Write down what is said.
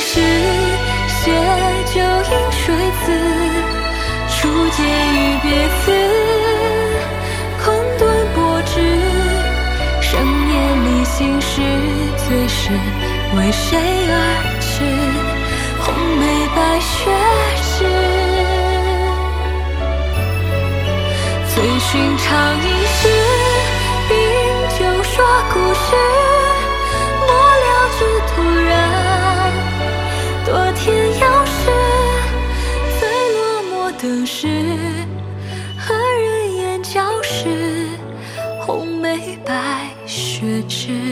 时，写就饮水字，初见于别字，困顿薄纸，深夜里心事，最是为谁而至？红梅白雪枝，最寻常一世，饮酒说故事，末了只突然，多天遥视，最落寞的是和人眼交视，红梅白雪枝。